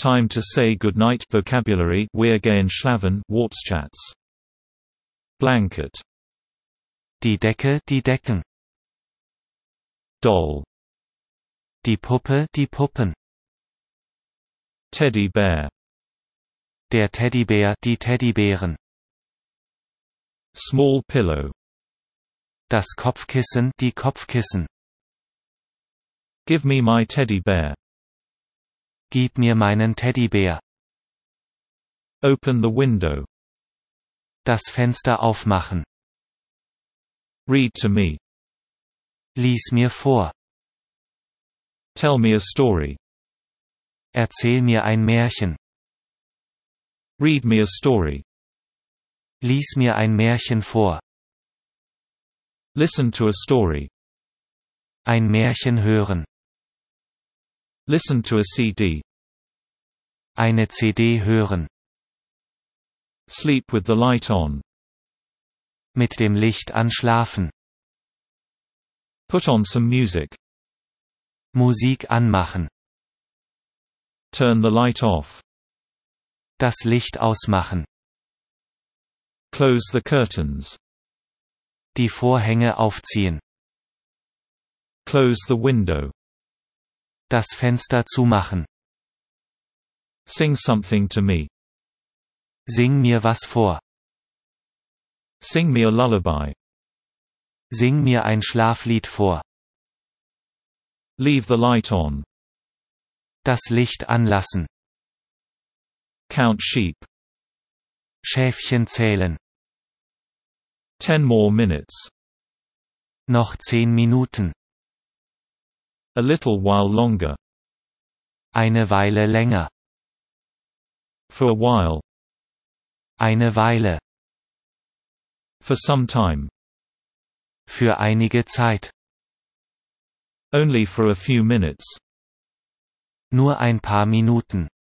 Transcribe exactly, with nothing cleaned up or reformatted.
Time to say goodnight. Vocabulary: Wir gehen schlafen. Wortschatz. Blanket. Die Decke, die Decken. Doll. Die Puppe, die Puppen. Teddy bear. Der Teddybär, die Teddybären. Small pillow. Das Kopfkissen, die Kopfkissen. Give me my teddy bear. Gib mir meinen Teddybär. Open the window. Das Fenster aufmachen. Read to me. Lies mir vor. Tell me a story. Erzähl mir ein Märchen. Read me a story. Lies mir ein Märchen vor. Listen to a story. Ein Märchen hören. Listen to a C D. Eine C D hören. Sleep with the light on. Mit dem Licht an schlafen. Put on some music. Musik anmachen. Turn the light off. Das Licht ausmachen. Close the curtains. Die Vorhänge aufziehen. Close the window. Das Fenster zumachen. Sing something to me. Sing mir was vor. Sing me a lullaby. Sing mir ein Schlaflied vor. Leave the light on. Das Licht anlassen. Count sheep. Schäfchen zählen. Ten more minutes. Noch zehn Minuten. A little while longer. Eine Weile länger. For a while. Eine Weile. For some time. Für einige Zeit. Only for a few minutes. Nur ein paar Minuten.